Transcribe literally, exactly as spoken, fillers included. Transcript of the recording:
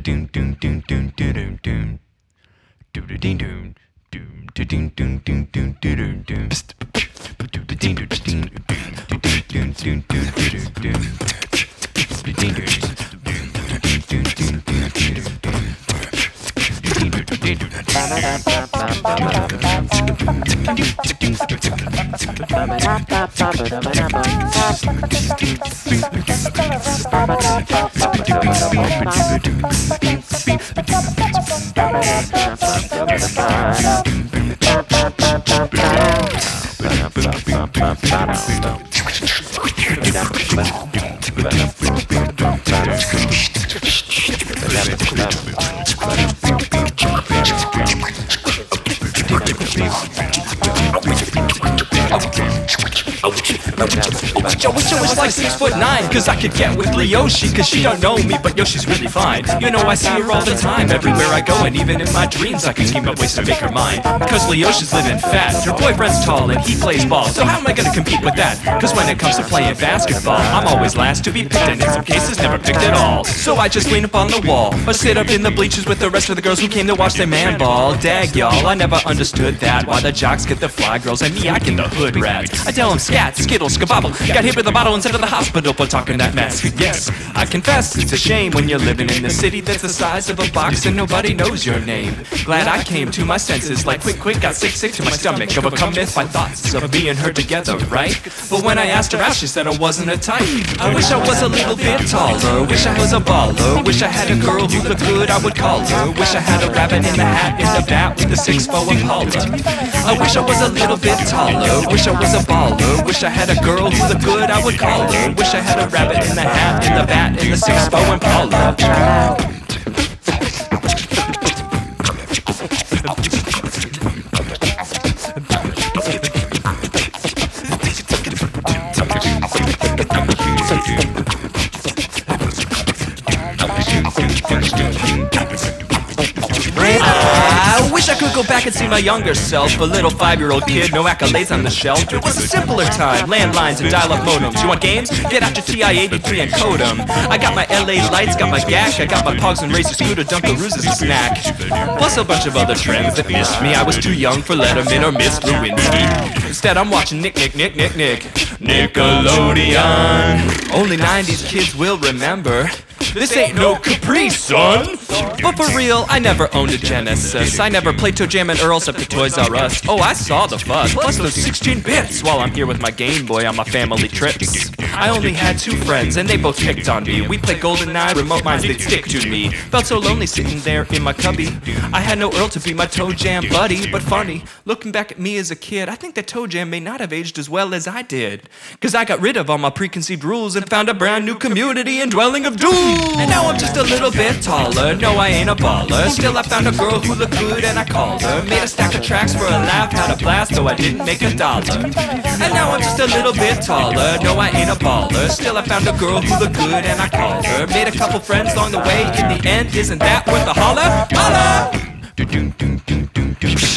I wish I was like six foot nine, cause I could get with Leoshi, cause she don't know me, but Yoshi's really fine. You know I see her all the time, everywhere I go, and even in my dreams I can scheme up ways to make her mine. Cause Leoshi's living fast, her boyfriend's tall and he plays ball, so how am I gonna compete with that? Cause when it comes to playing basketball, I'm always last to be picked, and in some cases never picked at all. So I just lean up on the wall, or sit up in the bleachers with the rest of the girls who came to watch their man ball. Dag y'all, I never understood that, why the jocks get the fly girls and me I get the hood rat. I tell them scat, skittle, skabobble, got hit with a bottle and sent to the hospital for talking that mess. Yes, I confess, it's a shame when you're living in a city that's the size of a box and nobody knows your name. Glad I came to my senses, like quick, quick, got sick, sick to my stomach, overcome myth by thoughts of me and her together, right? But when I asked her out, she said I wasn't a type. I wish I was a little bit taller, wish I was a baller, wish I had a girl who looked good, I would call her. Wish I had a rabbit in the hat, in the bat with the six four Impala. I wish I was a little bit taller, wish I was a baller, wish I had a girl who looked good, I would call her. Wish I had a rabbit in the hat, in the bat, in the six four Impala. I wish I could go back and see my younger self, a little five-year-old kid, no accolades on the shelf. It was a simpler time, landlines and dial-up modems. You want games? Get out your T I eighty-three and code 'em. I got my L A lights, got my gack, I got my Pogs and Razor scooter, Dunkaroos as a snack. Plus a bunch of other trends that missed me. I was too young for Letterman or Miss Lewinsky. Instead I'm watching Nick, Nick, Nick, Nick, Nick Nickelodeon. Only nineties kids will remember. This ain't no Caprice, son. But for real, I never owned a Genesis. I never played Toe Jam and Earls up to Toys R Us. Oh, I saw the fuss, plus those sixteen bits while I'm here with my Game Boy on my family trips. I only had two friends and they both picked on me. We played GoldenEye, remote mines, they'd stick to me. Felt so lonely sitting there in my cubby. I had no Earl to be my Toe Jam buddy. But funny, looking back at me as a kid, I think that Toe Jam may not have aged as well as I did. Cause I got rid of all my preconceived rules and found a brand new community and dwelling of doom. And now I'm just a little bit taller. No, I ain't a baller. Still I found a girl who looked good and I called her. Made a stack of tracks for a laugh, had a blast, though I didn't make a dollar. And now I'm just a little bit taller. No, I ain't a baller. Still I found a girl who looked good and I called her. Made a couple friends along the way. In the end, isn't that worth a holler? Holler!